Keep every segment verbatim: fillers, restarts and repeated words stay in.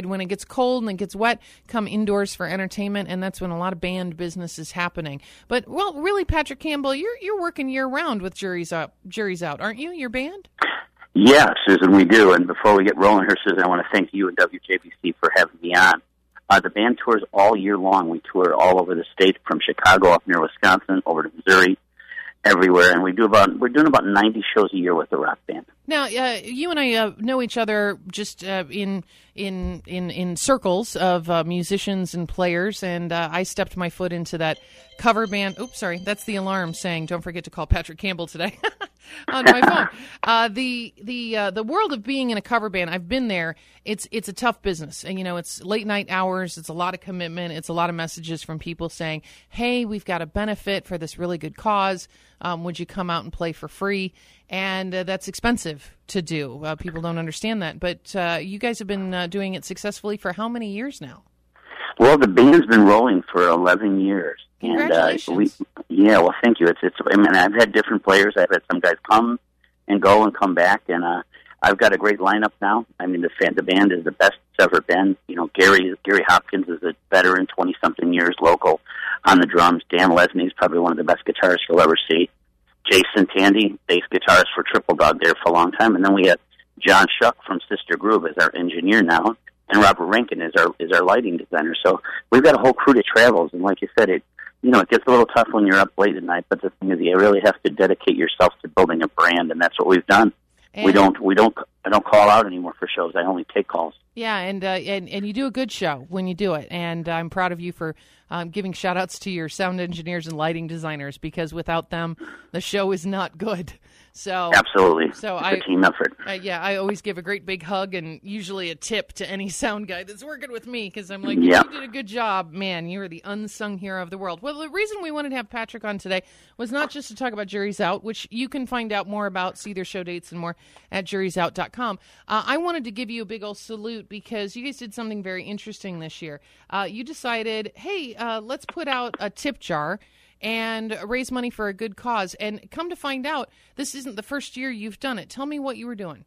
when it gets cold and it gets wet, come indoors for entertainment, and that's when a lot of band business is happening. But, well, really, Patrick Campbell, you're you're working year-round with Jury's Out, Jury's Out, aren't you, your band? Yeah, Susan, we do. And before we get rolling here, Susan, I want to thank you and W J B C for having me on. Uh, the band tours all year long. We tour all over the state, from Chicago up near Wisconsin, over to Missouri, everywhere. And we do about we're doing about ninety shows a year with the rock band. Now, uh, you and I uh, know each other just uh, in in in in circles of uh, musicians and players, and uh, I stepped my foot into that cover band. Oops, sorry, that's the alarm saying don't forget to call Patrick Campbell today on my phone. Uh, the the uh, the world of being in a cover band, I've been there. It's it's a tough business, and you know it's late night hours. It's a lot of commitment. It's a lot of messages from people saying, "Hey, we've got a benefit for this really good cause. Um, would you come out and play for free?" And uh, that's expensive to do. Uh, people don't understand that. But uh, you guys have been uh, doing it successfully for how many years now? Well, the band's been rolling for eleven years. Congratulations. And, uh, we, yeah, well, thank you. It's, it's, I mean, I've had different players. I've had some guys come and go and come back. And uh, I've got a great lineup now. I mean, the, fan, the band is the best it's ever been. You know, Gary Gary Hopkins is a veteran, twenty-something years, local on the drums. Dan Lesney is probably one of the best guitarists you'll ever see. Jason Tandy, bass guitarist for Triple Dog there for a long time. And then we have John Shuck from Sister Groove as our engineer now, and Robert Rankin is our is our lighting designer. So we've got a whole crew that travels, and like you said, it you know, it gets a little tough when you're up late at night, but the thing is you really have to dedicate yourself to building a brand, and that's what we've done. And we don't we don't I don't call out anymore for shows. I only take calls. Yeah, and uh, and and you do a good show when you do it, and I'm proud of you for um, giving shout-outs to your sound engineers and lighting designers, because without them, the show is not good. So absolutely, so it's I, a team effort. Uh, yeah, I always give a great big hug and usually a tip to any sound guy that's working with me, because I'm like, yeah. you did a good job, man. You are the unsung hero of the world. Well, the reason we wanted to have Patrick on today was not just to talk about Jury's Out, which you can find out more about, see their show dates and more at juries out dot com. Uh, I wanted to give you a big old salute because you guys did something very interesting this year. Uh, you decided, hey, uh, let's put out a tip jar and raise money for a good cause. And come to find out, this isn't the first year you've done it. Tell me what you were doing.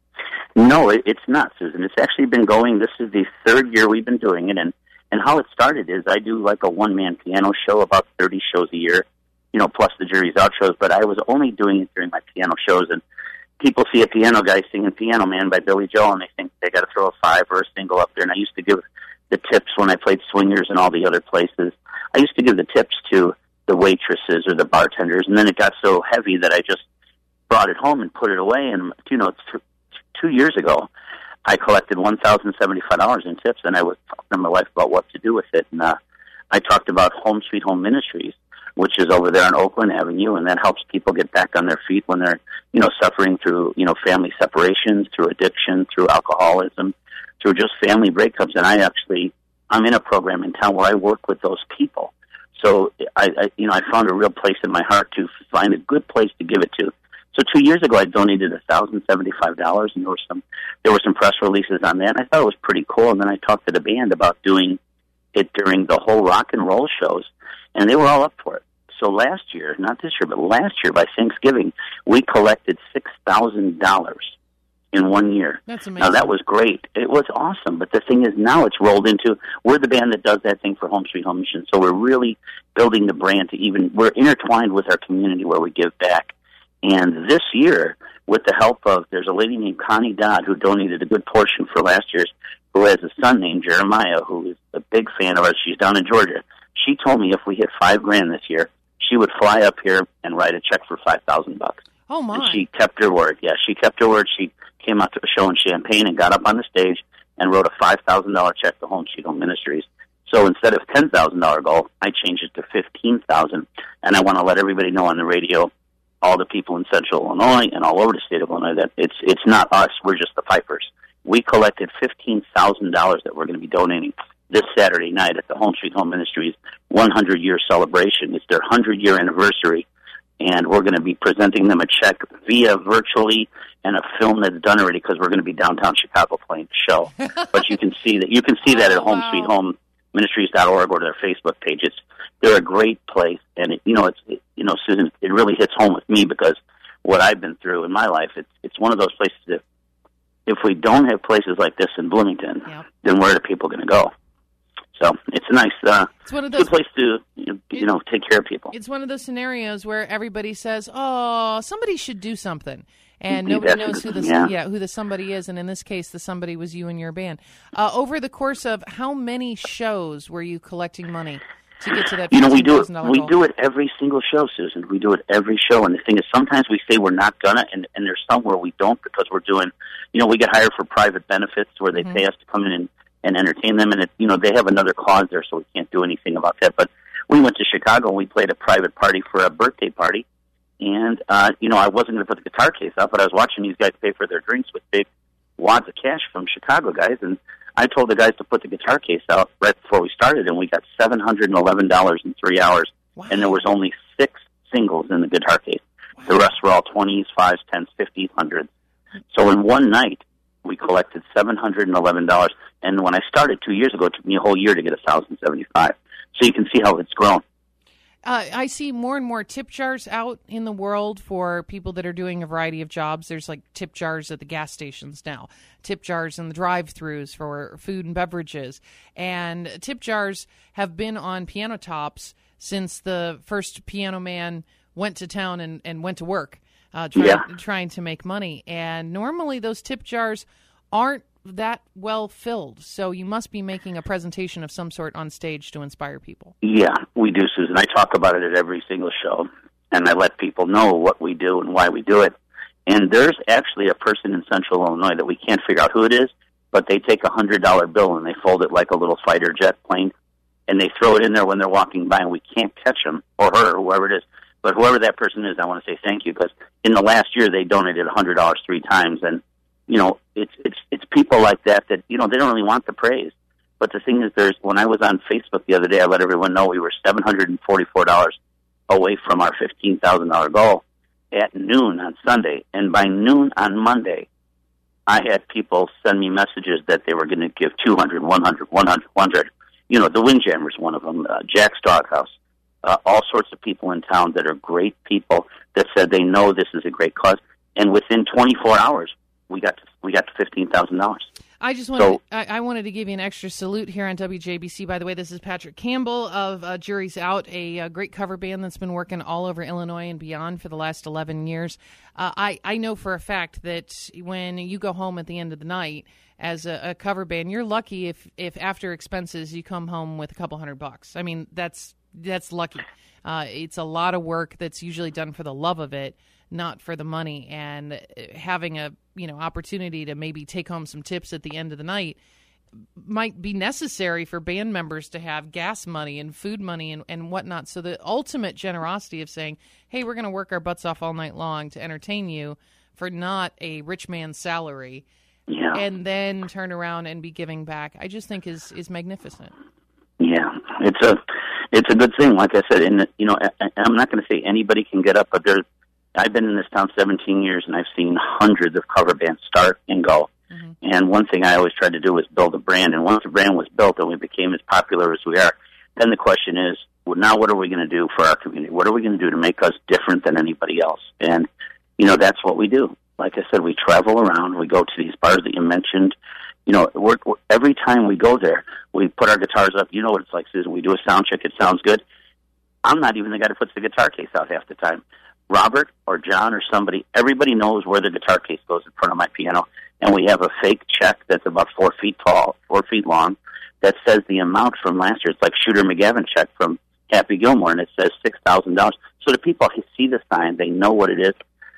No, it, it's not, Susan. It's actually been going, this is the third year we've been doing it. And, and how it started is I do like a one-man piano show, about thirty shows a year, you know, plus the Jury's Out shows. But I was only doing it during my piano shows. And people see a piano guy singing Piano Man by Billy Joel, and they think they got to throw a five or a single up there. And I used to give the tips when I played Swingers and all the other places. I used to give the tips to the waitresses or the bartenders, and then it got so heavy that I just brought it home and put it away. And, you know, t- two years ago, I collected one thousand seventy-five dollars in tips, and I was talking to my wife about what to do with it. And uh, I talked about Home Sweet Home Ministries, which is over there on Oakland Avenue, and that helps people get back on their feet when they're, you know, suffering through, you know, family separations, through addiction, through alcoholism, through just family breakups. And I actually, I'm in a program in town where I work with those people. So I, I, you know, I found a real place in my heart to find a good place to give it to. So two years ago, I donated one thousand seventy-five dollars, and there were some, there were some press releases on that. And I thought it was pretty cool. And then I talked to the band about doing it during the whole rock and roll shows, and they were all up for it. So last year, not this year, but last year by Thanksgiving, we collected six thousand dollars in one year. That's amazing. Now, that was great. It was awesome. But the thing is, now it's rolled into, we're the band that does that thing for Home Sweet Home Mission. So we're really building the brand to even, we're intertwined with our community where we give back. And this year, with the help of, there's a lady named Connie Dodd who donated a good portion for last year's, who has a son named Jeremiah, who is a big fan of ours. She's down in Georgia. She told me if we hit five grand this year, she would fly up here and write a check for five thousand bucks. Oh, my. And she kept her word. Yeah, she kept her word. She came out to a show in Champaign and got up on the stage and wrote a five thousand dollars check to Home Sweet Home Ministries. So instead of ten thousand dollars goal, I changed it to fifteen thousand dollars. And I want to let everybody know on the radio, all the people in Central Illinois and all over the state of Illinois, that it's it's not us. We're just the pipers. We collected fifteen thousand dollars that we're going to be donating this Saturday night at the Home Sweet Home Ministries one hundred year celebration. It's their one hundred year anniversary, and we're going to be presenting them a check via virtually and a film that's done already, because we're going to be downtown Chicago playing the show. But you can see that you can see that oh, at home sweet home ministries dot org or their Facebook page. It's they're a great place, and it, you know it's it, you know Susan, it really hits home with me because what I've been through in my life. It's it's one of those places that if we don't have places like this in Bloomington, yep. then where are people going to go? So it's a nice, uh, it's one of those, good place to, you know, take care of people. It's one of those scenarios where everybody says, "Oh, somebody should do something," and nobody That's knows who the yeah. yeah who the somebody is. And in this case, the somebody was you and your band. Uh, over the course of how many shows were you collecting money to get to that? You know, we do it. We goal? do it every single show, Susan. We do it every show. And the thing is, sometimes we say we're not gonna, and, and there's some where we don't because we're doing. You know, we get hired for private benefits where they mm-hmm. pay us to come in and. and entertain them, and it, you know, they have another cause there, so we can't do anything about that. But we went to Chicago, and we played a private party for a birthday party, and, uh, you know, I wasn't going to put the guitar case out, but I was watching these guys pay for their drinks with big wads of cash from Chicago guys, and I told the guys to put the guitar case out right before we started, and we got seven hundred eleven dollars in three hours, wow. and there was only six singles in the guitar case. Wow. The rest were all twenties, fives, tens, fifties, hundreds. So in one night, we collected seven hundred eleven dollars. And when I started two years ago, it took me a whole year to get one thousand seventy-five dollars. So you can see how it's grown. Uh, I see more and more tip jars out in the world for people that are doing a variety of jobs. There's like tip jars at the gas stations now, tip jars in the drive-thrus for food and beverages. And tip jars have been on piano tops since the first piano man went to town and, and went to work. Uh, trying, yeah. trying to make money. And normally those tip jars aren't that well filled, so you must be making a presentation of some sort on stage to inspire people. Yeah, we do, Susan. I talk about it at every single show, and I let people know what we do and why we do it. And there's actually a person in Central Illinois that we can't figure out who it is, but they take a one hundred dollar bill and they fold it like a little fighter jet plane, and they throw it in there when they're walking by, and we can't catch them, or her, or whoever it is. But whoever that person is, I want to say thank you, because in the last year they donated one hundred dollars three times, and you know it's it's it's people like that that you know they don't really want the praise. But the thing is, there's when I was on Facebook the other day, I let everyone know we were seven hundred and forty-four dollars away from our fifteen thousand dollar goal at noon on Sunday, and by noon on Monday, I had people send me messages that they were going to give two hundred, one hundred, one hundred, one hundred. You know, the Windjammers, one of them, uh, Jack's Doghouse. Uh, all sorts of people in town that are great people that said they know this is a great cause, and within twenty-four hours, we got to, we got to fifteen thousand dollars. I just wanted so, I, I wanted to give you an extra salute here on W J B C. By the way, this is Patrick Campbell of uh, Jury's Out, a, a great cover band that's been working all over Illinois and beyond for the last eleven years. Uh, I I know for a fact that when you go home at the end of the night as a, a cover band, you're lucky if if after expenses you come home with a couple hundred bucks. I mean, that's That's lucky. Uh, it's a lot of work that's usually done for the love of it, not for the money. And having a you know opportunity to maybe take home some tips at the end of the night might be necessary for band members to have gas money and food money and, and whatnot. So the ultimate generosity of saying, hey, we're going to work our butts off all night long to entertain you for not a rich man's salary, yeah. and then turn around and be giving back, I just think is, is magnificent. Yeah, it's a... It's a good thing, like I said, and you know, I'm not going to say anybody can get up, but there's. I've been in this town seventeen years, and I've seen hundreds of cover bands start and go. Mm-hmm. And one thing I always tried to do was build a brand. And once the brand was built and we became as popular as we are, then the question is, well, now what are we going to do for our community? What are we going to do to make us different than anybody else? And you know, that's what we do. Like I said, we travel around. We go to these bars that you mentioned. You know, we're, we're, every time we go there, we put our guitars up. You know what it's like, Susan. We do a sound check. It sounds good. I'm not even the guy that puts the guitar case out half the time. Robert or John or somebody, everybody knows where the guitar case goes in front of my piano. And we have a fake check that's about four feet tall, four feet long, that says the amount from last year. It's like Shooter McGavin check from Happy Gilmore, and it says six thousand dollars. So the people who see the sign, they know what it is.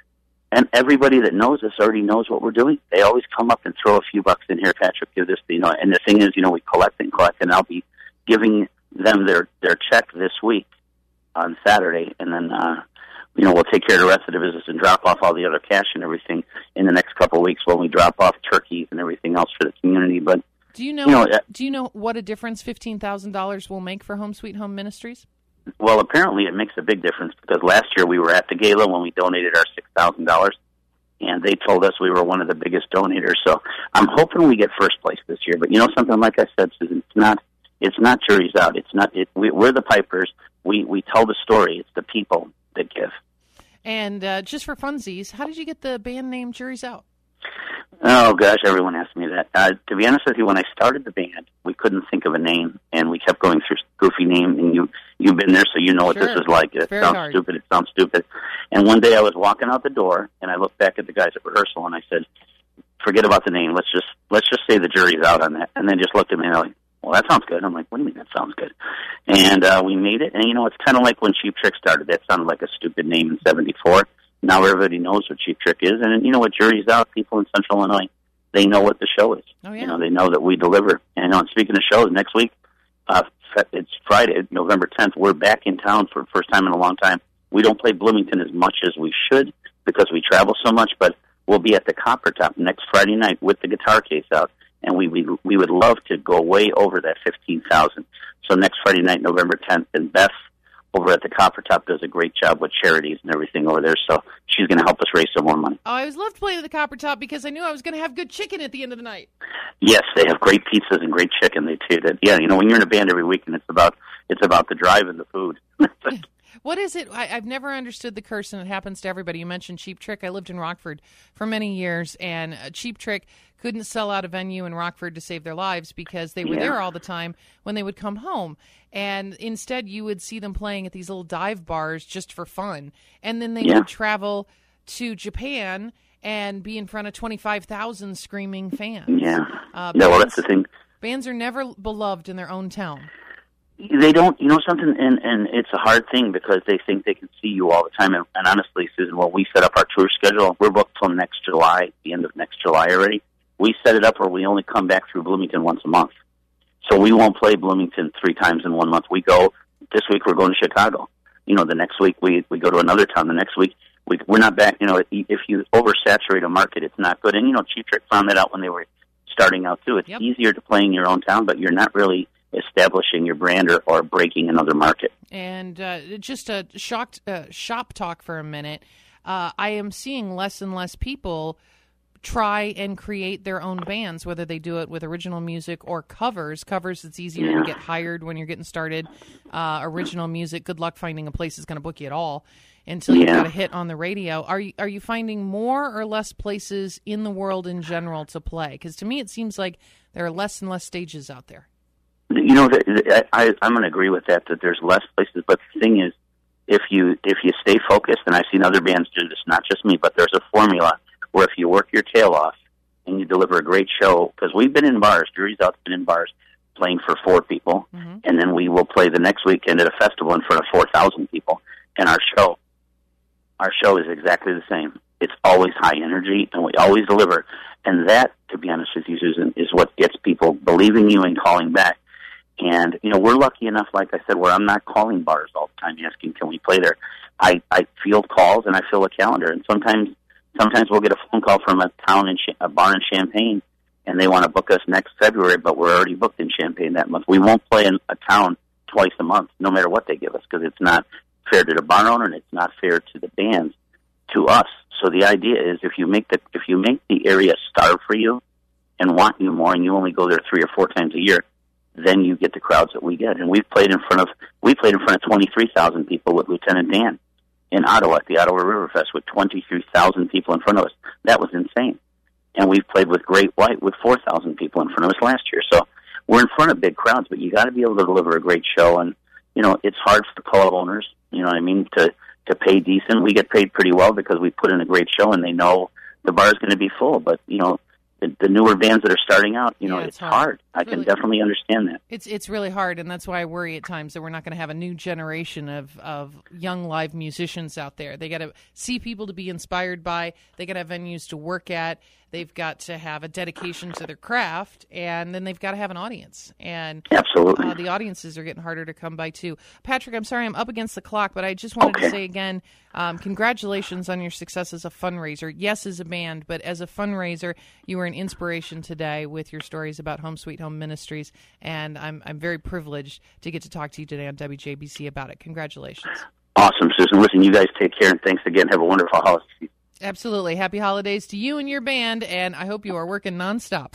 And everybody that knows us already knows what we're doing. They always come up and throw a few bucks in here, Patrick, give this, you know. And the thing is, you know, we collect and collect, and I'll be giving them their, their check this week on Saturday. And then, uh, you know, we'll take care of the rest of the business and drop off all the other cash and everything in the next couple of weeks when we drop off turkeys and everything else for the community. But do you know, you know uh, do you know what a difference fifteen thousand dollars will make for Home Sweet Home Ministries? Well, apparently it makes a big difference, because last year we were at the gala when we donated our six thousand dollars, and they told us we were one of the biggest donators. So I'm hoping we get first place this year. But you know something, like I said, Susan, it's not it's not Jury's Out. It's not. It, we, we're the pipers. We we tell the story. It's the people that give. And uh, just for funsies, how did you get the band name Jury's Out? Oh, gosh, everyone asks me that. Uh, to be honest with you, when I started the band, we couldn't think of a name, and we kept going through goofy names, and you, you've been there, so you know what Sure. this is like. It Very sounds hard. stupid. It sounds stupid. And one day I was walking out the door, and I looked back at the guys at rehearsal, and I said, forget about the name. Let's just let's just say the jury's out on that. And then just looked at me, and they're like, well, that sounds good. I'm like, what do you mean that sounds good? And uh, we made it, and, you know, it's kind of like when Cheap Trick started. That sounded like a stupid name in seventy-four. Now everybody knows what Cheap Trick is, and, you know, what jury's out, people in Central Illinois, they know what the show is. Oh, yeah. You know, they know that we deliver. And on speaking of shows, next week, uh, it's Friday, November tenth. We're back in town for the first time in a long time. We don't play Bloomington as much as we should because we travel so much, but we'll be at the Copper Top next Friday night with the guitar case out, and we we, we would love to go way over that fifteen thousand. So next Friday night, November tenth, and Beth over at the Copper Top does a great job with charities and everything over there, so she's going to help us raise some more money. Oh, I always loved playing at the Copper Top because I knew I was going to have good chicken at the end of the night. Yes, they have great pizzas and great chicken. They too. That yeah, you know, when you're in a band every weekend, it's about it's about the drive and the food. What is it? I, I've never understood the curse, and it happens to everybody. You mentioned Cheap Trick. I lived in Rockford for many years, and uh, Cheap Trick couldn't sell out a venue in Rockford to save their lives because they were Yeah. there all the time when they would come home. And instead, you would see them playing at these little dive bars just for fun. And then they Yeah. would travel to Japan and be in front of twenty-five thousand screaming fans. Yeah, Uh, yeah. Well, bands- that's the thing. Bands are never beloved in their own town. They don't, you know, something, and and it's a hard thing because they think they can see you all the time. And, and honestly, Susan, when we set up our tour schedule, we're booked till next July, the end of next July already. We set it up where we only come back through Bloomington once a month, so we won't play Bloomington three times in one month. We go this week. We're going to Chicago. You know, the next week we we go to another town. The next week we we're not back. You know, if you oversaturate a market, it's not good. And you know, Cheap Trick found that out when they were starting out too. It's Yep. easier to play in your own town, but you're not really establishing your brand or, or breaking another market. And uh, just a shocked uh, shop talk for a minute. Uh, I am seeing less and less people try and create their own bands, whether they do it with original music or covers. Covers, it's easier Yeah. to get hired when you're getting started. Uh, original music, good luck finding a place that's going to book you at all until you Yeah. got a hit on the radio. Are you are you finding more or less places in the world in general to play? Because to me, it seems like there are less and less stages out there. You know, I, I, I'm going to agree with that, that there's less places. But the thing is, if you if you stay focused, and I've seen other bands do this, not just me, but there's a formula where if you work your tail off and you deliver a great show, because we've been in bars, Jury's Out's been in bars playing for four people, Mm-hmm. and then we will play the next weekend at a festival in front of four thousand people. And our show, our show is exactly the same. It's always high energy, and we always deliver. And that, to be honest with you, Susan, is what gets people believing you and calling back. And, you know, we're lucky enough, like I said, where I'm not calling bars all the time asking, can we play there? I, I field calls and I fill a calendar. And sometimes sometimes we'll get a phone call from a town in Ch- a bar in Champaign, and they want to book us next February, but we're already booked in Champaign that month. We won't play in a town twice a month, no matter what they give us, because it's not fair to the bar owner and it's not fair to the bands, to us. So the idea is if you make the if you make the area starve for you and want you more, and you only go there three or four times a year, then you get the crowds that we get. And we've played in front of we played in front of twenty-three thousand people with Lieutenant Dan in Ottawa at the Ottawa River Fest with twenty-three thousand people in front of us. That was insane. And we've played with Great White with four thousand people in front of us last year. So we're in front of big crowds, but you got to be able to deliver a great show. And, you know, it's hard for club owners, you know what I mean, to, to pay decent. We get paid pretty well because we put in a great show and they know the bar's going to be full. But, you know, the, the newer bands that are starting out, you know, Yeah, it's, it's hard. hard. I It's can really- definitely understand that. It's it's really hard, and that's why I worry at times that we're not going to have a new generation of, of young live musicians out there. They got to see people to be inspired by. They got to have venues to work at. They've got to have a dedication to their craft, and then they've got to have an audience. And Absolutely. uh, the audiences are getting harder to come by too. Patrick, I'm sorry I'm up against the clock, but I just wanted Okay. to say again, um, congratulations on your success as a fundraiser. Yes, as a band, but as a fundraiser, you were an inspiration today with your stories about Home Sweet Home Ministries, and I'm I'm very privileged to get to talk to you today on W J B C about it. Congratulations. Awesome, Susan. Listen, you guys take care, and thanks again. Have a wonderful holiday season. Absolutely. Happy holidays to you and your band, and I hope you are working nonstop.